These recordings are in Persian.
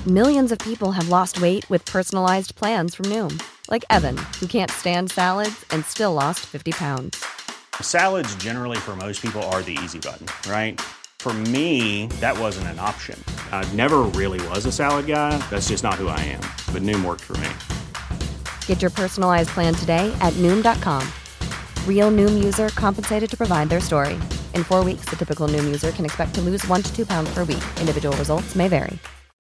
Millions of people have lost weight with personalized plans from Noom. Like Evan, who can't stand salads and still lost 50 pounds. Salads generally for most people are the easy button, right? For me, that wasn't an option. I never really was a salad guy. That's just not who I am. But Noom worked for me. Get your personalized plan today at Noom.com. Real Noom user compensated to provide their story. In 4 weeks, the typical Noom user can expect to lose 1 to 2 pounds per week. Individual results may vary.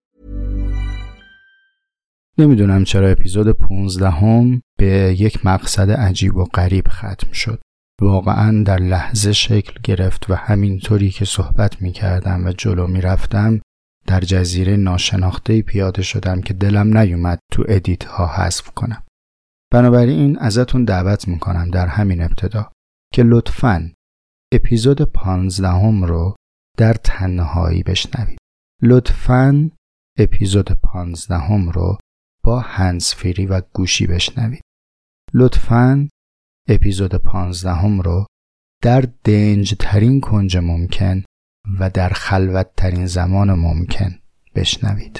نمیدونم چرا اپیزود 15 به یک مقصد عجیب و غریب ختم شد. واقعا در لحظه شکل گرفت و همینطوری که صحبت میکردم و جلو میرفتم در جزیره ناشناخته‌ای پیاده شدم که دلم نیومد تو ادیت ها حذف کنم. بنابراین ازتون دعوت میکنم در همین ابتدا که لطفاً اپیزود 15 رو در تنهایی بشنوید. لطفاً اپیزود 15 رو با هندزفری و گوشی بشنوید. لطفاً اپیزود 15 رو در دنج ترین کنج ممکن و در خلوت ترین زمان ممکن بشنوید.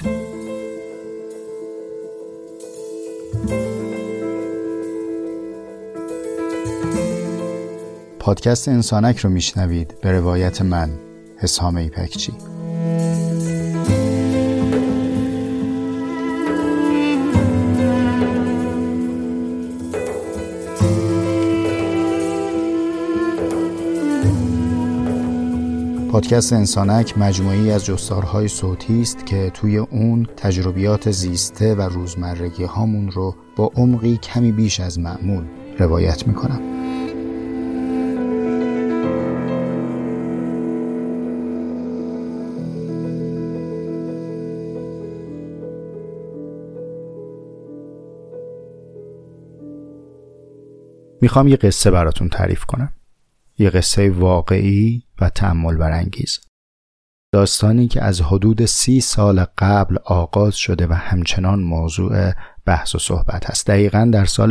پادکست انسانک رو میشنوید به روایت من حسام ایپکچی. پادکست انسانک مجموعه‌ای از جستارهای صوتی است که توی اون تجربیات زیسته و روزمرگی هامون رو با عمقی کمی بیش از معمول روایت میکنم. میخوام یه قصه براتون تعریف کنم. یه قصه واقعی و تأمل برانگیز. داستانی که از حدود 30 سال قبل آغاز شده و همچنان موضوع بحث و صحبت هست. دقیقاً در سال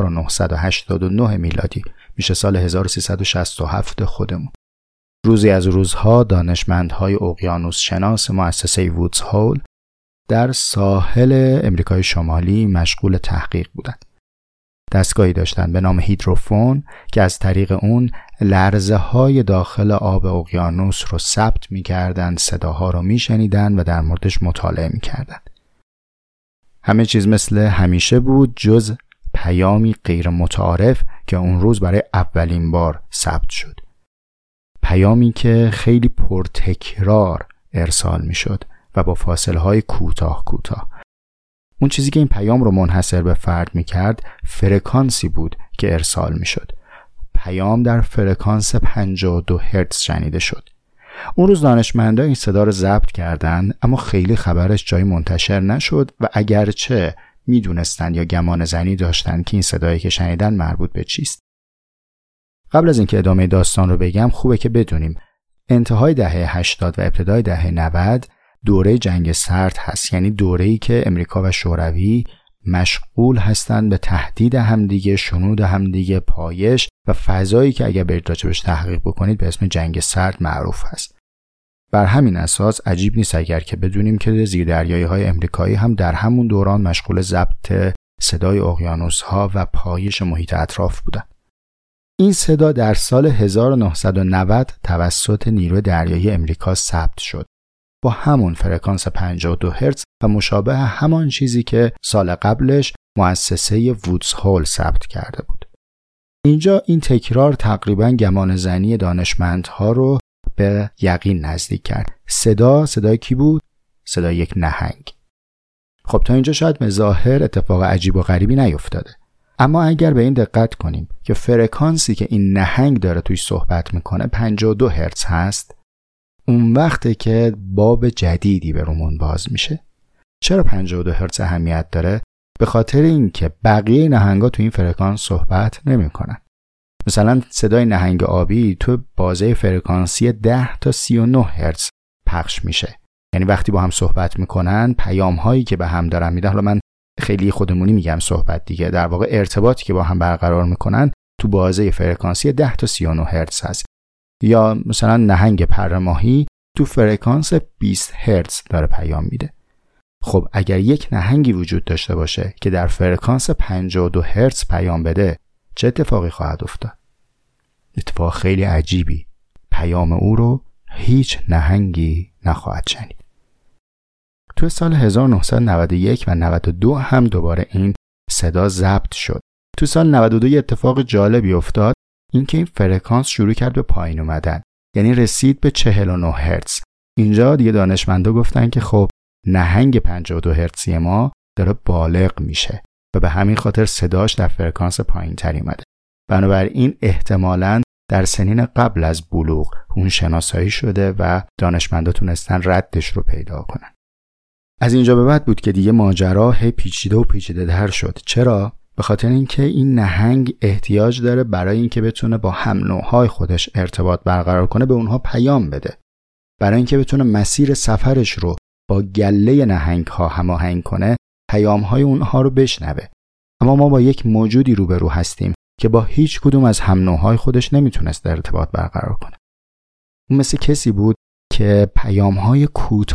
1989 میلادی، میشه سال 1367 خودمون. روزی از روزها دانشمندهای اقیانوس شناس مؤسسه وودز هول در ساحل امریکای شمالی مشغول تحقیق بودند. دستگاهی داشتن به نام هیدروفون که از طریق اون لرزه های داخل آب اقیانوس رو ثبت می‌کردند، صداها رو می‌شنیدند و در موردش مطالعه می‌کردند. همه چیز مثل همیشه بود جز پیامی غیر متعارف که اون روز برای اولین بار ثبت شد. پیامی که خیلی پرتکرار ارسال می‌شد و با فاصله‌های کوتاه. اون چیزی که این پیام رو منحصر به فرد می‌کرد فرکانسی بود که ارسال می‌شد. پیام در فرکانس 52 هرتز شنیده شد. اون روز دانشمندان این صدا رو ضبط کردند، اما خیلی خبرش جایی منتشر نشد و اگرچه میدونستند یا گمان زنی داشتند که این صدایی که شنیدن مربوط به چیست. قبل از اینکه ادامه داستان رو بگم خوبه که بدونیم انتهای دهه 80 و ابتدای دهه 90 دوره جنگ سرد هست، یعنی دوره‌ای که امریکا و شوروی مشغول هستند به تهدید همدیگه، شنود همدیگه، پایش و فضایی که اگر برید راجبش تحقیق بکنید به اسم جنگ سرد معروف هست. بر همین اساس عجیب نیست اگر که بدونیم که زیردریایی‌های امریکایی هم در همون دوران مشغول ضبط صدای اقیانوس‌ها و پایش محیط اطراف بودند. این صدا در سال 1990 توسط نیروی دریایی امریکا ثبت شد با همون فرکانس 52 هرتز و مشابه همان چیزی که سال قبلش مؤسسه وودز هول ثبت کرده بود. اینجا این تکرار تقریباً گمان زنی دانشمندها رو به یقین نزدیک کرد. صدای کی بود؟ صدای یک نهنگ. خب تا اینجا شاید به ظاهر اتفاق عجیب و غریبی نیفتاده، اما اگر به این دقت کنیم که فرکانسی که این نهنگ داره توش صحبت میکنه 52 هرتز هست، اون وقته که باب جدیدی به رومون باز میشه. چرا 52 هرتز اهمیت داره؟ به خاطر اینکه بقیه نهنگا تو این فرکانس صحبت نمیکنن. مثلا صدای نهنگ آبی تو بازه فرکانسی 10 تا 39 هرتز پخش میشه. یعنی وقتی با هم صحبت میکنن پیام هایی که به هم دارن میدن، حالا من خیلی خودمونی میگم صحبت دیگه، در واقع ارتباطی که با هم برقرار میکنن تو بازه فرکانسی 10 تا 39 هرتز هست. یا مثلا نهنگ پره ماهی تو فرکانس 20 هرتز داره پیام میده. خب اگر یک نهنگی وجود داشته باشه که در فرکانس 52 هرتز پیام بده، چه اتفاقی خواهد افتاد؟ اتفاق خیلی عجیبی. پیام او رو هیچ نهنگی نخواهد شنید. تو سال 1991 و 92 هم دوباره این صدا ضبط شد. تو سال 92 یه اتفاق جالبی افتاد، اینکه این فرکانس شروع کرد به پایین اومدن، یعنی رسید به 49 هرتز. اینجا دیگه دانشمندا گفتن که خب نهنگ 52 هرتزی ما داره بالغ میشه و به همین خاطر صداش در فرکانس پایین‌تری اومده. بنابراین احتمالاً در سنین قبل از بلوغ اون شناسایی شده و دانشمندا تونستن ردش رو پیدا کنن. از اینجا به بعد بود که دیگه ماجرا پیچیده و پیچیده‌تر شد. چرا؟ به خاطر اینکه این نهنگ احتیاج داره برای اینکه بتونه با هم نوع‌های خودش ارتباط برقرار کنه به اونها پیام بده. برای اینکه بتونه مسیر سفرش رو با گله نهنگ‌ها هماهنگ کنه، پیام‌های اونها رو بشنوه. اما ما با یک موجودی روبرو هستیم که با هیچ کدوم از هم نوع‌های خودش نمیتونست ارتباط برقرار کنه. اون مثل کسی بود که پیام‌های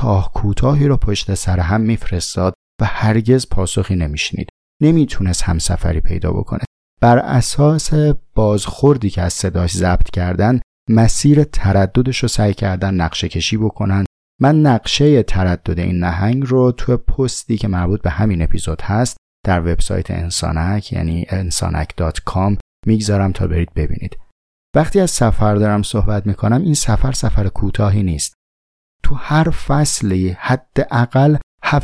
کوتاهی رو پشت سر هم میفرستاد و هرگز پاسخی نمیشنید. نمیتونست همسفری پیدا بکنه. بر اساس بازخوردی که از صداش ضبط کردن، مسیر ترددش رو سعی کردن نقشه کشی بکنن. من نقشه تردد این نهنگ رو تو پستی که مربوط به همین اپیزود هست در وبسایت انسانک یعنی insanak.com میگذارم تا برید ببینید. وقتی از سفر دارم صحبت میکنم، این سفر کوتاهی نیست. تو هر فصلی حداقل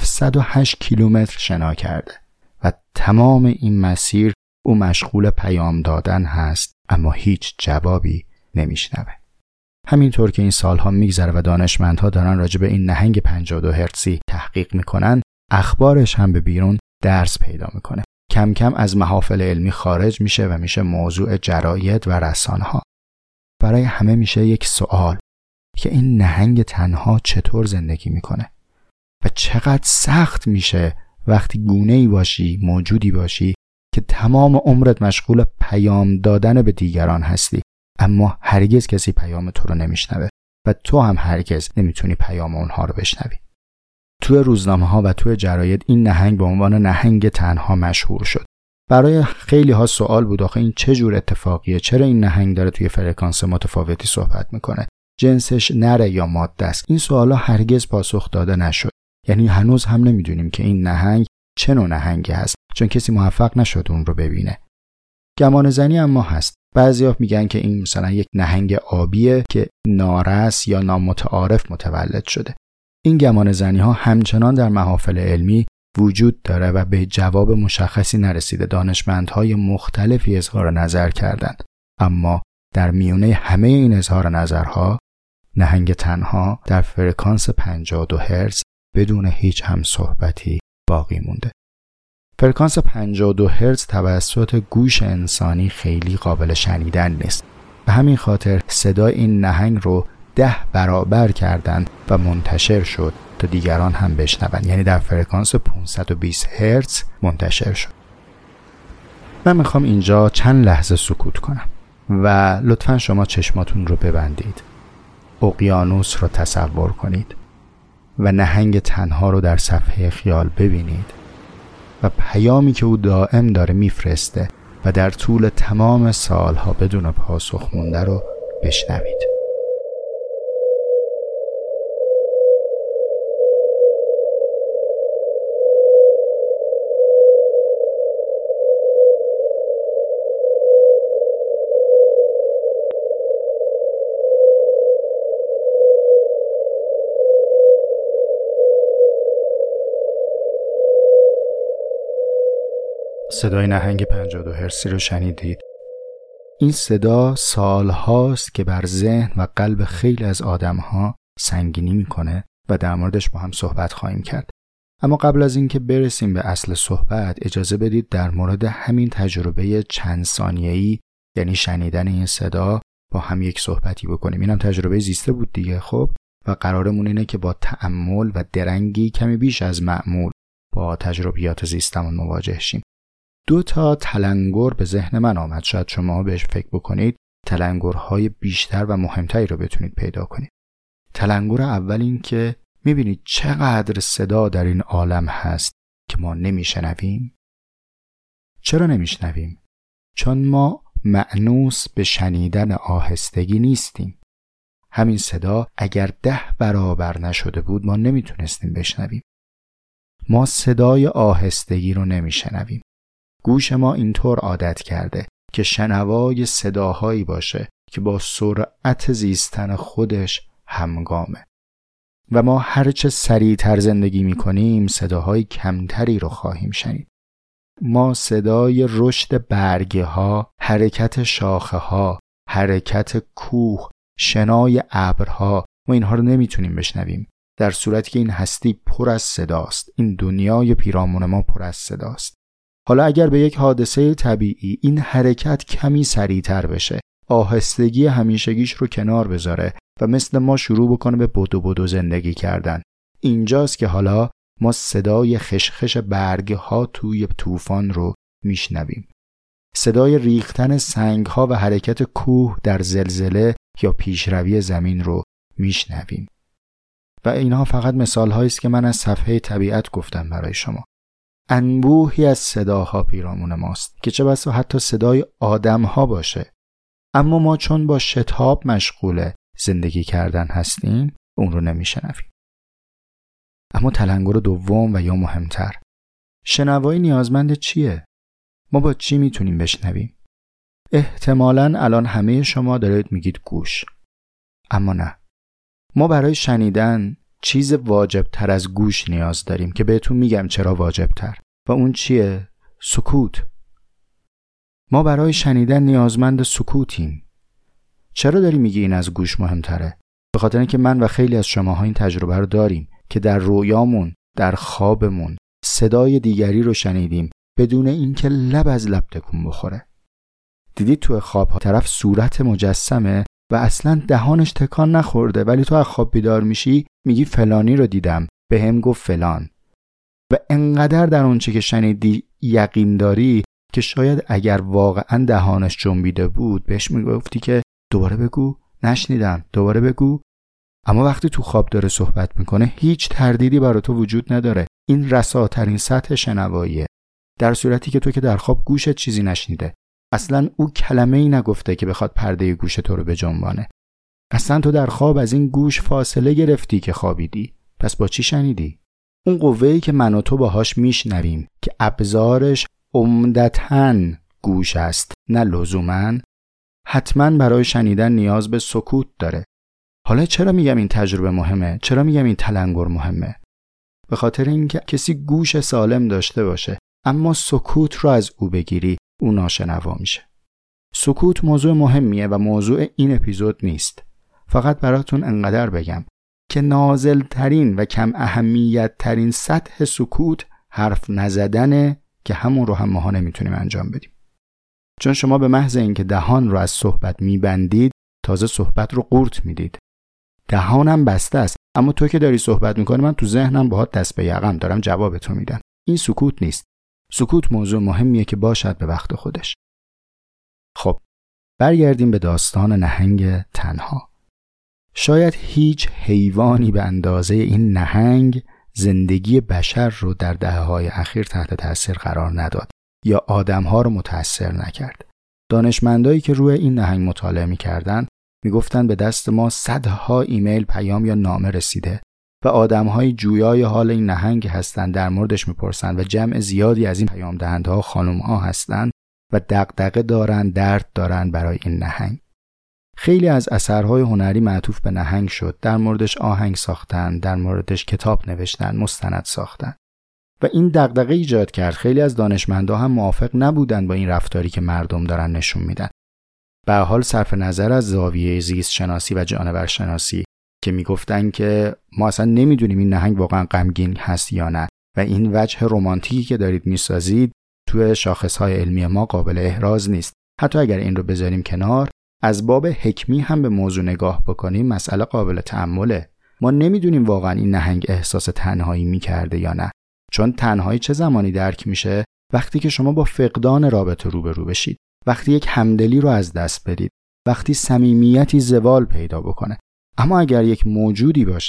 708 کیلومتر شنا کرده و تمام این مسیر او مشغول پیام دادن هست، اما هیچ جوابی نمیشنوه. همینطور که این سالها میگذره و دانشمندها دارن راجع به این نهنگ 52 هرتزی تحقیق میکنن، اخبارش هم به بیرون درس پیدا میکنه. کم کم از محافل علمی خارج میشه و میشه موضوع جراید و رسانه‌ها. برای همه میشه یک سوال که این نهنگ تنها چطور زندگی میکنه و چقدر سخت میشه وقتی گونه‌ای باشی، موجودی باشی که تمام عمرت مشغول پیام دادن به دیگران هستی، اما هرگز کسی پیام تو رو نمیشنوه و تو هم هرگز نمیتونی پیام اونها رو بشنوی. توی روزنامه‌ها و توی جراید این نهنگ به عنوان نهنگ تنها مشهور شد. برای خیلی ها سوال بود آخه این چه جور اتفاقیه؟ چرا این نهنگ داره توی فرکانس متفاوتی صحبت میکنه؟ جنسش نره یا ماده است؟ این سوالا هرگز پاسخ داده نشد. یعنی هنوز هم نمیدونیم که این نهنگ چه نوع نهنگی هست، چون کسی موفق نشد اون رو ببینه. گمان زنی اما هست. بعضیا میگن که این مثلا یک نهنگ آبیه که نارس یا نامتعارف متولد شده. این گمان زنی ها همچنان در محافل علمی وجود داره و به جواب مشخصی نرسیده. دانشمندهای مختلفی اظهار نظر کردند، اما در میونه همه این اظهار نظرها نهنگ تنها در فرکانس 52 هرتز بدون هیچ هم صحبتی باقی مونده. فرکانس 52 هرتز توسط گوش انسانی خیلی قابل شنیدن نیست. به همین خاطر صدای این نهنگ رو 10 برابر کردند و منتشر شد تا دیگران هم بشنون. یعنی در فرکانس 520 هرتز منتشر شد. من میخوام اینجا چند لحظه سکوت کنم و لطفاً شما چشماتون رو ببندید. اقیانوس رو تصور کنید و نهنگ تنها رو در صفحه خیال ببینید و پیامی که او دائم داره میفرسته و در طول تمام سالها بدون پاسخ مونده رو بشنوید. صدای نهنگ 52 هرتزی رو شنیدید. این صدا سالهاست که بر ذهن و قلب خیلی از آدم‌ها سنگینی میکنه و در موردش با هم صحبت خواهیم کرد. اما قبل از اینکه برسیم به اصل صحبت، اجازه بدید در مورد همین تجربه چند ثانیه‌ای، یعنی شنیدن این صدا، با هم یک صحبتی بکنیم. اینم تجربه زیسته بود دیگه. خب و قرارمون اینه که با تأمل و درنگی کمی بیش از معمول با تجربیات زیستمون مواجه شیم. 2 تا تلنگر به ذهن من آمد، شاید شما بهش فکر بکنید تلنگرهای بیشتر و مهمتری رو بتونید پیدا کنید. تلنگر اول این که میبینید چقدر صدا در این عالم هست که ما نمیشنویم؟ چرا نمیشنویم؟ چون ما مأنوس به شنیدن آهستگی نیستیم. همین صدا اگر 10 برابر نشده بود ما نمیتونستیم بشنویم. ما صدای آهستگی رو نمیشنویم. گوش ما اینطور عادت کرده که شنوای صداهایی باشه که با سرعت زیستن خودش همگامه و ما هرچه سریعتر زندگی میکنیم صداهای کمتری رو خواهیم شنید. ما صدای رشد برگه ها، حرکت شاخه ها، حرکت کوه، شنای ابرها، ما اینها رو نمیتونیم بشنویم، در صورتی که این هستی پر از صداست. این دنیای پیرامون ما پر از صداست. حالا اگر به یک حادثه طبیعی این حرکت کمی سریعتر بشه، آهستگی همیشگیش رو کنار بذاره و مثل ما شروع بکنه به بدو زندگی کردن، اینجاست که حالا ما صدای خشخش برگ ها توی طوفان رو میشنویم. صدای ریختن سنگ ها و حرکت کوه در زلزله یا پیشروی زمین رو میشنویم. و اینها فقط مثال هایی است که من از صفحه طبیعت گفتم برای شما. انبوهی از صداها پیرامون ماست که چه بسا حتی صدای آدم ها باشه، اما ما چون با شتاب مشغول زندگی کردن هستیم اون رو نمیشنویم. اما تلنگر دوم و یا مهمتر، شنوایی نیازمند چیه؟ ما با چی میتونیم بشنویم؟ احتمالاً الان همه شما دارید میگید گوش، اما نه. ما برای شنیدن چیز واجب تر از گوش نیاز داریم که بهتون میگم چرا واجب تر، و اون چیه؟ سکوت. ما برای شنیدن نیازمند سکوتیم. چرا داری میگی این از گوش مهمتره؟ به خاطر اینکه من و خیلی از شماها این تجربه رو داریم که در رویامون، در خوابمون صدای دیگری رو شنیدیم بدون اینکه لب از لب تکون بخوره. دیدید تو خواب طرف صورت مجسمه و اصلا دهانش تکان نخورده، ولی تو از خواب بیدار میشی میگی فلانی رو دیدم، بهم گفت فلان، و انقدر در اون چه که شنیدی یقین داری که شاید اگر واقعا دهانش جنبیده بود بهش میگفتی که دوباره بگو، نشنیدم، دوباره بگو. اما وقتی تو خواب داره صحبت میکنه هیچ تردیدی برای تو وجود نداره. این رساترین سطح شنواییه، در صورتی که تو که در خواب گوشت چیزی نشنیده، اصلا او کلمه‌ای نگفته که بخواد پرده گوش تو رو بجنبانه. اصلا تو در خواب از این گوش فاصله گرفتی که خوابیدی. پس با چی شنیدی؟ اون قوه‌ای که من و تو باهاش میشنویم که ابزارش عمدتاً گوش است نه لزوماً، حتما برای شنیدن نیاز به سکوت داره. حالا چرا میگم این تجربه مهمه؟ چرا میگم این تلنگر مهمه؟ به خاطر اینکه کسی گوش سالم داشته باشه اما سکوت رو از او بگیری، او ناشنوا میشه. سکوت موضوع مهمیه و موضوع این اپیزود نیست. فقط براتون انقدر بگم که نازل ترین و کم اهمیت ترین سطح سکوت حرف نزدنه که همون رو هم ماها نمیتونیم انجام بدیم. چون شما به محض اینکه دهان رو از صحبت میبندید تازه صحبت رو قورت میدید. دهانم بسته است اما تو که داری صحبت میکنی من تو ذهنم باهات دست به یقم دارم جواب تو میدم. این سکوت نیست. سکوت موضوع مهمیه که باشد به وقت خودش. خب برگردیم به داستان نهنگ تنها. شاید هیچ حیوانی به اندازه این نهنگ زندگی بشر رو در دهه‌های اخیر تحت تأثیر قرار نداد یا آدم‌ها رو متأثر نکرد. دانشمندایی که روی این نهنگ مطالعه می‌کردن میگفتن به دست ما صدها ایمیل، پیام یا نامه رسیده و آدم‌های جویای حال این نهنگ هستن، در موردش میپرسن و جمع زیادی از این پیام دهنده‌ها خانم‌ها هستن و دغدغه دارن، درد دارن برای این نهنگ. خیلی از اثرهای هنری معطوف به نهنگ شد، در موردش آهنگ ساختن، در موردش کتاب نوشتن، مستند ساختن و این دغدغه ایجاد کرد. خیلی از دانشمندا هم موافق نبودن با این رفتاری که مردم دارن نشون میدن. به هر حال صرف نظر از زاویه زیست شناسی و جانور شناسی که میگفتن که ما اصلا نمیدونیم این نهنگ واقعا غمگین هست یا نه و این وجه رمانتیکی که دارید میسازید توی شاخصهای علمی ما قابل احراز نیست. حتی اگر این رو بذاریم کنار، از باب حکمی هم به موضوع نگاه بکنیم، مسئله قابل تأمله. ما نمیدونیم واقعا این نهنگ احساس تنهایی میکرده یا نه، چون تنهایی چه زمانی درک میشه؟ وقتی که شما با فقدان رابطه روبرو بشید، وقتی یک همدلی رو از دست بدید، وقتی صمیمیتی زوال پیدا بکنه. اما اگر یک موجودی باشه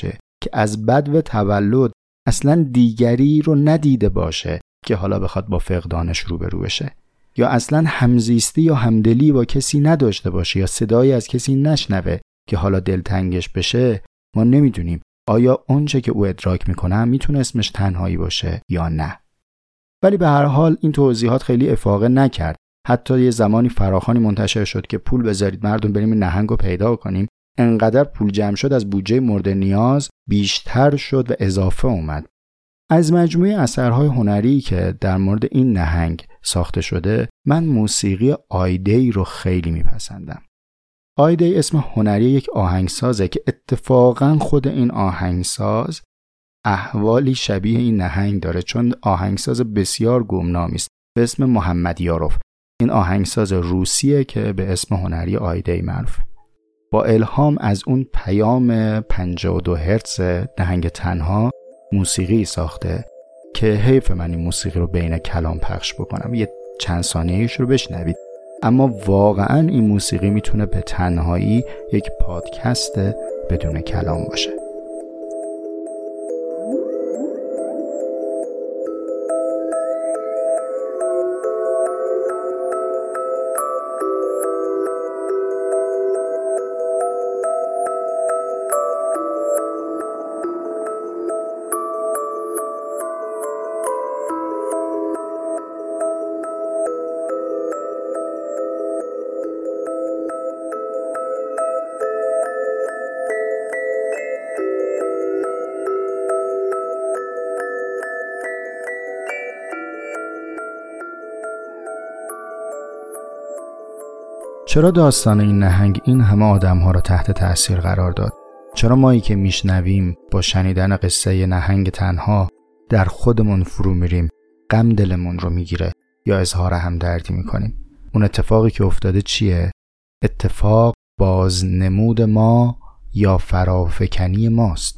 که از بدو تولد اصلا دیگری رو ندیده باشه که حالا بخواد با فقدانش روبرو بشه، یا اصلا همزیستی یا همدلی با کسی نداشته باشه، یا صدایی از کسی نشنوه که حالا دلتنگش بشه، ما نمیدونیم آیا اونچه که او ادراک میکنه میتونه اسمش تنهایی باشه یا نه. ولی به هر حال این توضیحات خیلی افاقه نکرد. حتی یه زمانی فراخوانی منتشر شد که پول بذارید مردم بریم این نهنگ رو پیدا کنیم. انقدر پول جمع شد از بودجه مورد نیاز بیشتر شد و اضافه اومد. از مجموعه اثرهای هنری که در مورد این نهنگ ساخته شده، من موسیقی آیدی رو خیلی میپسندم. آیدی اسم هنری یک آهنگسازه که اتفاقاً خود این آهنگساز احوالی شبیه این نهنگ داره، چون آهنگساز بسیار گمنامی است به اسم محمدیاروف. این آهنگساز روسیه که به اسم هنری آیدی معروفه. با الهام از اون پیام 52 هرتز نهنگ تنها موسیقی ساخته که حیف من این موسیقی رو بین کلام پخش بکنم، یه چند ثانیه‌ایش رو بشنوید. اما واقعاً این موسیقی میتونه به تنهایی یک پادکست بدون کلام باشه. چرا داستان این نهنگ این همه آدم‌ها را تحت تأثیر قرار داد؟ چرا مایی که میشنویم با شنیدن قصه نهنگ تنها در خودمون فرو میریم، غم دلمون رو میگیره یا اظهار همدردی میکنیم؟ اون اتفاقی که افتاده چیه؟ اتفاق بازنمود ما یا فرافکنی ماست.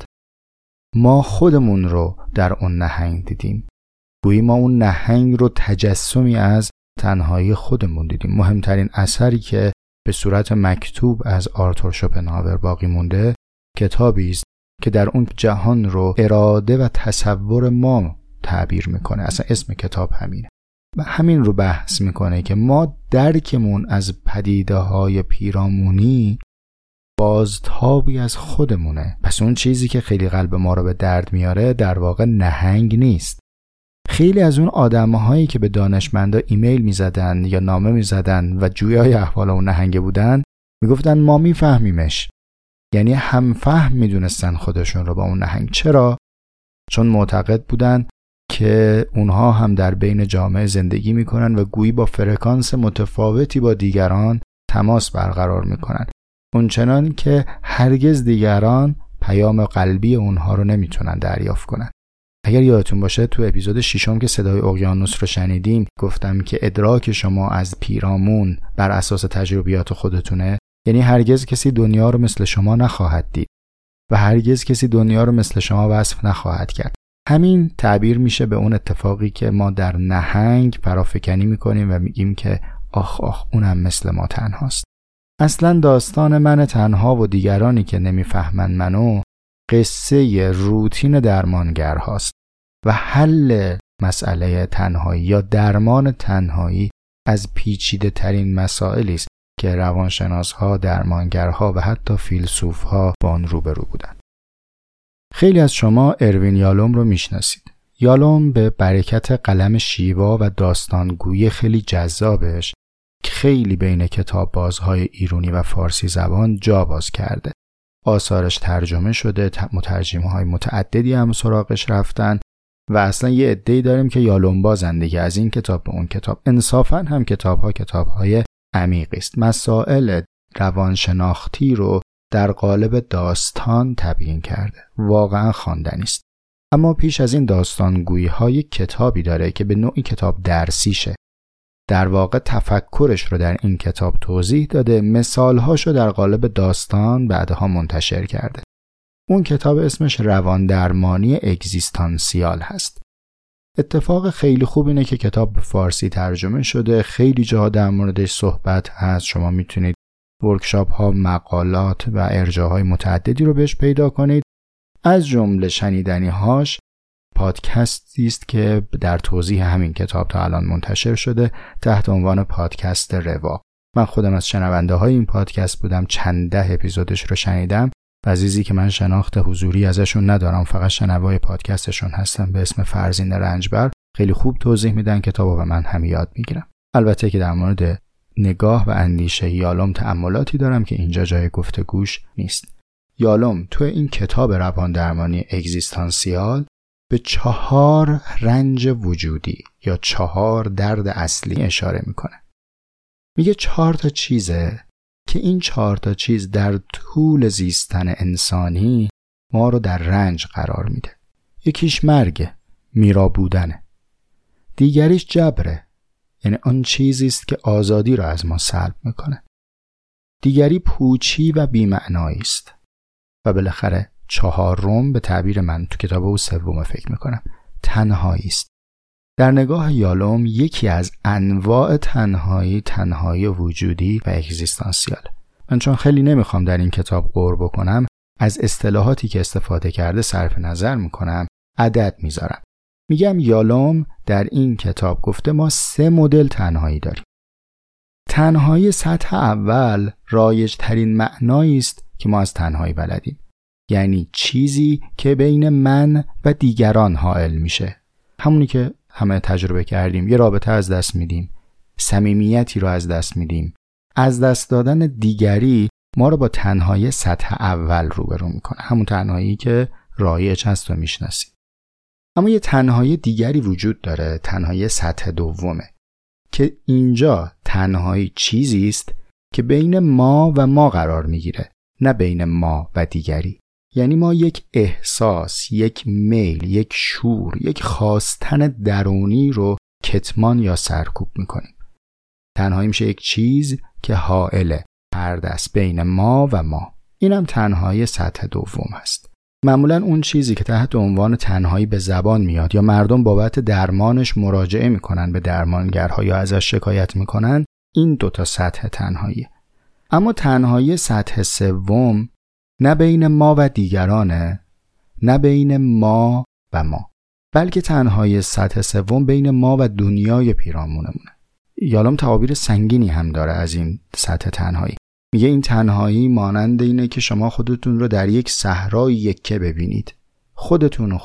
ما خودمون رو در اون نهنگ دیدیم. گویی ما اون نهنگ رو تجسمی از تنهایی خودمون دیدیم. مهمترین اثری که به صورت مکتوب از آرتور شوپنهاور باقی مونده کتابی است که در اون جهان رو اراده و تصور ما تعبیر میکنه. اصلا اسم کتاب همینه و همین رو بحث میکنه که ما درکمون از پدیده های پیرامونی بازتابی از خودمونه. پس اون چیزی که خیلی قلب ما رو به درد میاره در واقع نهنگ نیست. خیلی از اون آدم‌هایی که به دانشمندا ایمیل می‌زدن یا نامه می‌زدن و جویای احوال اون نهنگ بودن میگفتن ما میفهمیمش. یعنی هم فهم میدونستن خودشون رو با اون نهنگ. چرا؟ چون معتقد بودن که اونها هم در بین جامعه زندگی میکنن و گویی با فرکانس متفاوتی با دیگران تماس برقرار میکنن، اونچنان که هرگز دیگران پیام قلبی اونها رو نمیتونن دریافت کنن. اگر یادتون باشه تو اپیزود 6 که صدای اقیانوس رو شنیدیم گفتم که ادراک شما از پیرامون بر اساس تجربیات خودتونه. یعنی هرگز کسی دنیا رو مثل شما نخواهد دید و هرگز کسی دنیا رو مثل شما وصف نخواهد کرد. همین تعبیر میشه به اون اتفاقی که ما در نهنگ فرافکنی میکنیم و میگیم که آخ اونم مثل ما تنهاست. اصلا داستان من تنها و دیگرانی که نمیفهمن منو قصه روتین درمانگر هاست و حل مسئله تنهایی یا درمان تنهایی از پیچیده ترین مسائلی است که روانشناس‌ها، درمانگرها و حتی فیلسوف‌ها با آن روبرو بودند. خیلی از شما اروین یالوم رو میشناسید. یالوم به برکت قلم شیوا و داستانگویی خیلی جذابش که خیلی بین کتاب بازهای ایرانی و فارسی زبان جا باز کرده. آثارش ترجمه شده، مترجم‌های متعددی هم سراغش رفتن و اصلا یه عده‌ای داریم که یالوم بازن دیگه، از این کتاب به اون کتاب. انصافاً هم کتاب‌های عمیقی است. مسائل روانشناختی رو در قالب داستان تبیین کرده. واقعاً خواندنی است. اما پیش از این داستانگویی‌ها یک کتابی داره که به نوعی کتاب درسیشه. در واقع تفکرش رو در این کتاب توضیح داده، مثالهاشو در قالب داستان بعدها منتشر کرده. اون کتاب اسمش رواندرمانی اگزیستانسیال هست. اتفاق خیلی خوب اینه که کتاب به فارسی ترجمه شده، خیلی جاها در موردش صحبت هست. شما میتونید ورکشاپ ها، مقالات و ارجاهای متعددی رو بهش پیدا کنید. از جمله شنیدنی‌هاش پادکستی است که در توضیح همین کتاب تا الان منتشر شده تحت عنوان پادکست رواق. من خودم از شنونده‌های این پادکست بودم، چند ده اپیزودش رو شنیدم. عزیزی که من شناخت حضوری ازشون ندارم، فقط شنوای پادکستشون هستم، به اسم فرزین رنجبر، خیلی خوب توضیح میدن کتابو و من هم یاد میگیرم. البته که در مورد نگاه و اندیشه یالوم تأملاتی دارم که اینجا جای گفتگوش نیست. یالوم تو این کتاب روان درمانی اگزیستانسیال به 4 رنج وجودی یا 4 درد اصلی اشاره میکنه. میگه 4 تا چیزه که این 4 تا چیز در طول زیستن انسانی ما رو در رنج قرار میده. یکیش مرگه، میرا بودنه. دیگریش جبره، یعنی آن چیزی است که آزادی رو از ما سلب میکنه. دیگری پوچی و بی‌معنایی است. و بالاخره 4م به تعبیر من تو کتاب او 3 فکر میکنم، تنهایی است. در نگاه یالوم یکی از انواع تنهایی وجودی و اگزیستانسیال. من چون خیلی نمیخوام در این کتاب غور بکنم، از اصطلاحاتی که استفاده کرده صرف نظر میکنم، عدد میذارم. میگم یالوم در این کتاب گفته ما 3 مدل تنهایی داریم. تنهایی سطح اول رایج ترین معنایی است که ما از تنهایی بلدیم، یعنی چیزی که بین من و دیگران حائل میشه. همونی که همه تجربه کردیم، یه رابطه از دست میدیم، صمیمیتی رو از دست میدیم. از دست دادن دیگری ما رو با تنهایی سطح اول روبرو میکنه، همون تنهایی که رایج هست و میشناسیم. اما یه تنهایی دیگری وجود داره، تنهایی سطح دومه، که اینجا تنهایی چیزی است که بین ما و ما قرار میگیره، نه بین ما و دیگری. یعنی ما یک احساس، یک میل، یک شور، یک خواستن درونی رو کتمان یا سرکوب میکنیم. تنهایی میشه یک چیز که حائله، پرده است بین ما و ما. اینم تنهایی سطح دوم هست. معمولا اون چیزی که تحت عنوان تنهایی به زبان میاد یا مردم بابت درمانش مراجعه میکنن به درمانگرها یا ازش شکایت میکنن، این 2 تا سطح تنهایی. اما تنهایی سطح سوم نه بین ما و دیگرانه، نه بین ما و ما، بلکه تنهایی سطح سوم بین ما و دنیای پیرامونمونه. یالوم تعابیر سنگینی هم داره از این سطح تنهایی. میگه این تنهایی مانند اینه که شما خودتون رو در یک صحرای یکه ببینید، خودتون.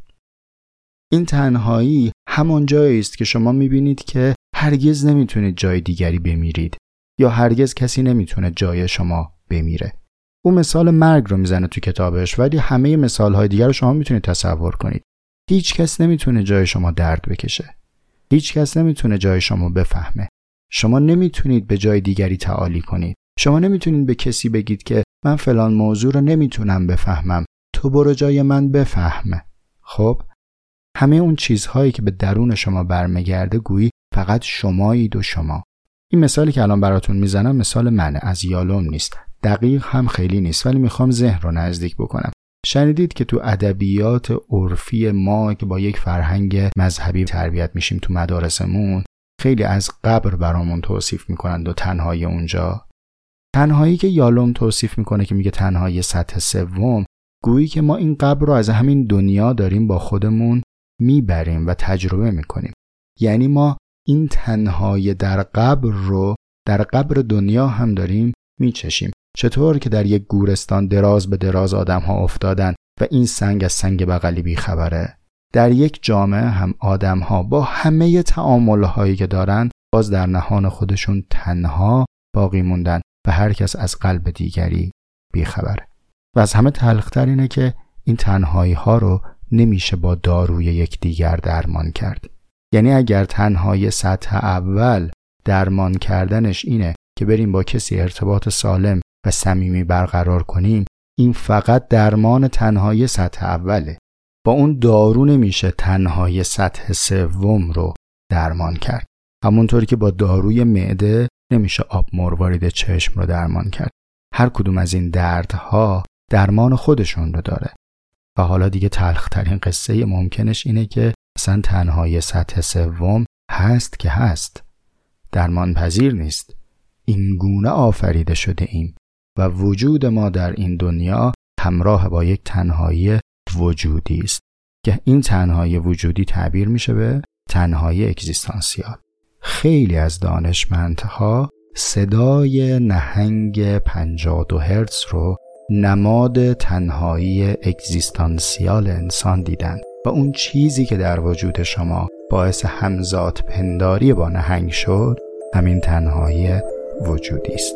این تنهایی همان جایی است که شما میبینید که هرگز نمیتونید جای دیگری بمیرید یا هرگز کسی نمیتونه جای شما بمیره. او مثال مرگ رو میزنه تو کتابش، ولی همه مثالهای دیگر رو شما میتونید تصور کنید. هیچ کس نمیتونه جای شما درد بکشه. هیچ کس نمیتونه جای شما بفهمه. شما نمیتونید به جای دیگری تعالی کنید. شما نمیتونید به کسی بگید که من فلان موضوع رو نمیتونم بفهمم، تو برو جای من بفهمه. خب همه اون چیزهایی که به درون شما برمیگرده گویی فقط شمایید و شما. این مثالی که الان براتون میزنم مثال منه، از یالوم نیست. دقیق هم خیلی نیست، ولی میخوام ذهن رو نزدیک بکنم. شنیدید که تو ادبیات عرفی ما که با یک فرهنگ مذهبی تربیت میشیم تو مدارسمون، خیلی از قبر برامون توصیف میکنند و تنهایی اونجا. تنهایی که یالوم توصیف میکنه که میگه تنهایی سطح سوم، گویی که ما این قبر رو از همین دنیا داریم با خودمون میبریم و تجربه میکنیم. یعنی ما این تنهایی در قبر رو در قبر دنیا هم داریم میچشیم. چطور که در یک گورستان دراز به دراز آدم ها افتادن و این سنگ از سنگ بغلی بی خبره، در یک جامعه هم آدم ها با همه تعامل هایی که دارن باز در نهان خودشون تنها باقی موندن و هر کس از قلب دیگری بی خبره. و از همه تلختر اینه که این تنهایی ها رو نمیشه با داروی یکدیگر درمان کرد. یعنی اگر تنهایی سطح اول درمان کردنش اینه که بریم با کسی ارتباط سالم و صمیمی برقرار کنیم، این فقط درمان تنهایی سطح اوله. با اون دارو نمیشه تنهایی سطح سوم رو درمان کرد. همونطوری که با داروی معده نمیشه آب مروارید چشم رو درمان کرد. هر کدوم از این دردها درمان خودشون رو داره. و حالا دیگه تلخترین قصه ممکنش اینه که اصلا تنهایی سطح سوم هست که هست، درمان پذیر نیست. این گونه آفریده شده ایم و وجود ما در این دنیا همراه با یک تنهایی وجودی است که این تنهایی وجودی تعبیر میشه به تنهایی اگزیستانسیال. خیلی از دانشمندها صدای نهنگ 52 هرتز رو نماد تنهایی اگزیستانسیال انسان دیدن و اون چیزی که در وجود شما باعث همزاد پنداری با نهنگ شد همین تنهایی وجودی است.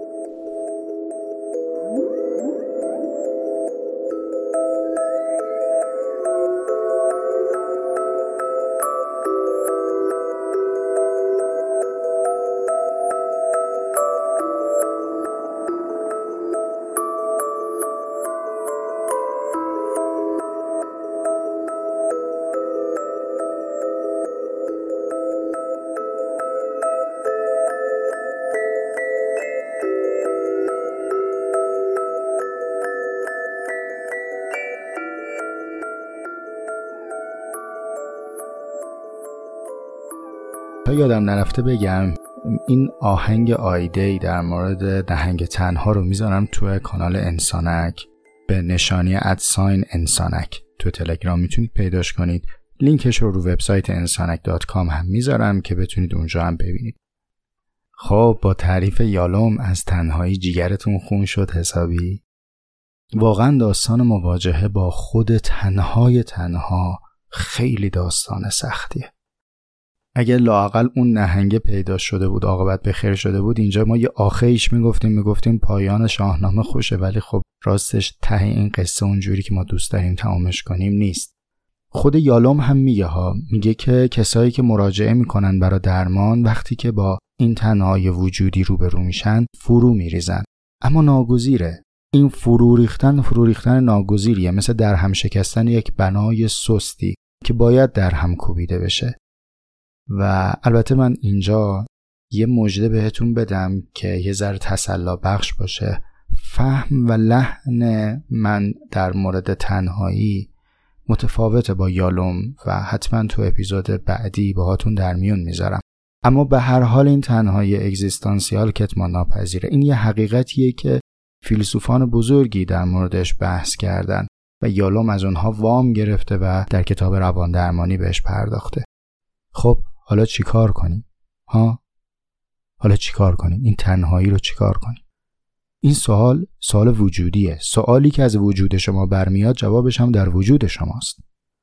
تا یادم نرفته بگم این آهنگ آیدی در مورد نهنگ تنها رو میذارم توی کانال انسانک به نشانی @انسانک تو تلگرام میتونید پیداش کنید. لینکش رو وبسایت insanak.com هم میذارم که بتونید اونجا هم ببینید. خب با تعریف یالوم از تنهایی جیگرتون خون شد حسابی؟ واقعا داستان مواجهه با خود تنها خیلی داستان سختیه. اگر لااقل اون نهنگ پیدا شده بود، عاقبت به خیر شده بود، اینجا ما یه آخریش میگفتیم پایان شاهنامه خوشه، ولی خب راستش ته این قصه اونجوری که ما دوست داریم تمامش کنیم نیست. خود یالوم هم میگه که کسایی که مراجعه میکنن برای درمان وقتی که با این تنهایی وجودی روبرو میشن فرو میریزن، اما ناگزیره. این فرو ریختن ناگزیریه، مثل در هم شکستن یک بنای سستی که باید در هم کوبیده بشه. و البته من اینجا یه مژده بهتون بدم که یه ذره تسلی بخش باشه. فهم و لحن من در مورد تنهایی متفاوته با یالوم و حتما تو اپیزود بعدی باهاتون در میون میذارم. اما به هر حال این تنهایی اگزیستانسیال کتمان ناپذیره. این یه حقیقتیه که فیلسوفان بزرگی در موردش بحث کردن و یالوم از اونها وام گرفته و در کتاب روان درمانی بهش پرداخته. خب حالا چیکار کنیم؟ حالا چیکار کنیم؟ این تنهایی رو چیکار کنیم؟ این سوال وجودیه. سوالی که از وجود شما برمیاد جوابش هم در وجود شماست.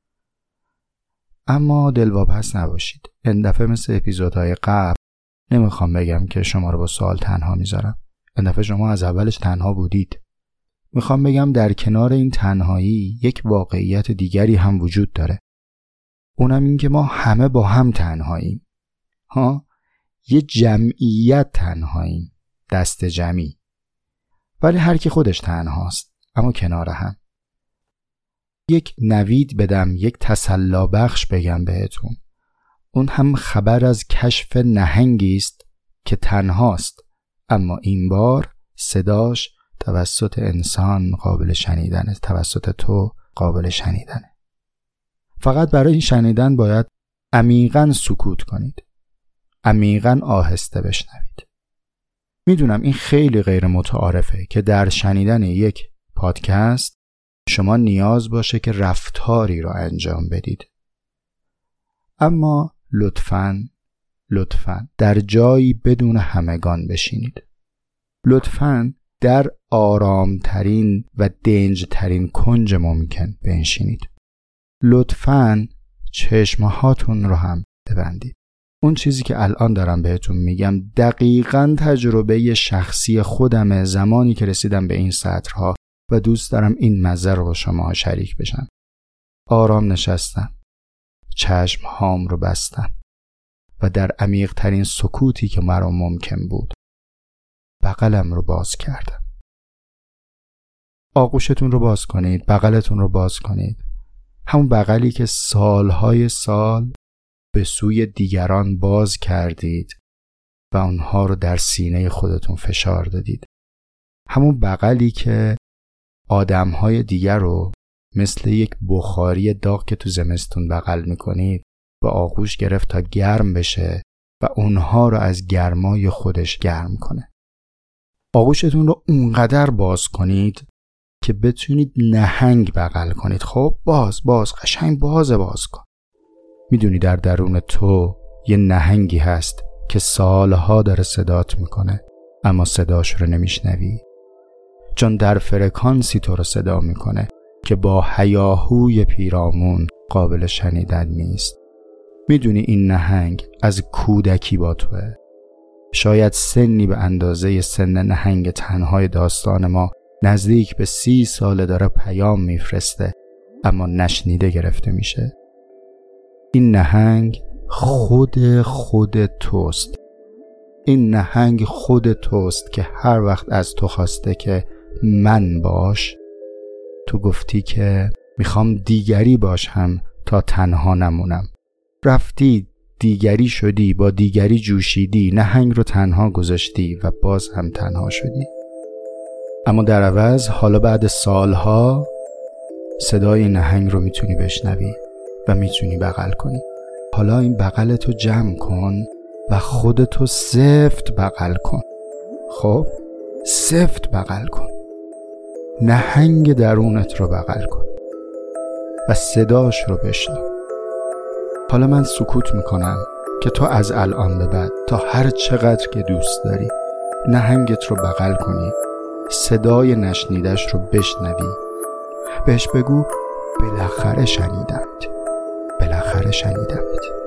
اما دلواپس نباشید. این دفعه مثل اپیزودهای قبل نمیخوام بگم که شما رو با سوال تنها میذارم. این دفعه شما از اولش تنها بودید. میخوام بگم در کنار این تنهایی یک واقعیت دیگری هم وجود داره. اونم این که ما همه با هم تنهاییم. یه جمعیت تنهاییم، دست جمعی. ولی هر کی خودش تنهاست، اما کنار هم. یک نوید بدم، یک تسلی بخش بگم بهتون. اون هم خبر از کشف نهنگی است که تنهاست، اما این بار صداش توسط انسان قابل شنیدنه، توسط تو قابل شنیدنه. فقط برای این شنیدن باید عمیقاً سکوت کنید. عمیقاً آهسته بشنوید. میدونم این خیلی غیر متعارفه که در شنیدن یک پادکست شما نیاز باشه که رفتاری رو انجام بدید. اما لطفاً در جایی بدون همگان بشینید. لطفاً در آرامترین و دنجترین کنج ممکن بنشینید. لطفاً چشمهاتون رو هم ببندید. اون چیزی که الان دارم بهتون میگم دقیقاً تجربه شخصی خودمه زمانی که رسیدم به این سطرها و دوست دارم این مزه رو با شما شریک بشم. آرام نشستم، چشمهام رو بستم و در عمیق ترین سکوتی که مرا ممکن بود بغلم رو باز کردم. آغوشتون رو باز کنید، بغلتون رو باز کنید. همون بغلی که سالهای سال به سوی دیگران باز کردید و اونها رو در سینه خودتون فشار دادید. همون بغلی که آدمهای دیگر رو مثل یک بخاری داغ که تو زمستون بغل میکنید به آغوش گرفت تا گرم بشه و اونها رو از گرمای خودش گرم کنه. آغوشتون رو اونقدر باز کنید که بتونید نهنگ بغل کنید. خب باز قشنگ باز کن. میدونی در درون تو یه نهنگی هست که سالها داره صدات میکنه اما صداش رو نمیشنوی، چون در فرکانسی تو رو صدا میکنه که با هیاهوی پیرامون قابل شنیدن نیست. میدونی این نهنگ از کودکی با توه. شاید سنی به اندازه سن نهنگ تنهای داستان ما نزدیک به 30 ساله داره پیام میفرسته اما نشنیده گرفته میشه. این نهنگ خود توست. این نهنگ خود توست که هر وقت از تو خواسته که من باش، تو گفتی که میخوام دیگری باشم تا تنها نمونم. رفتی دیگری شدی، با دیگری جوشیدی، نهنگ رو تنها گذاشتی و باز هم تنها شدی. اما در عوض حالا بعد سالها صدای نهنگ رو میتونی بشنوی و میتونی بغل کنی. حالا این بغلتو جمع کن و خودتو سفت بغل کن. خب سفت بغل کن، نهنگ درونت رو بغل کن و صداش رو بشنو. حالا من سکوت میکنم که تو از الان به بعد تا هر چقدر که دوست داری نهنگت رو بغل کنی، صدای نشنیدش رو بشنوی، بهش بگو بالاخره شنیدمت.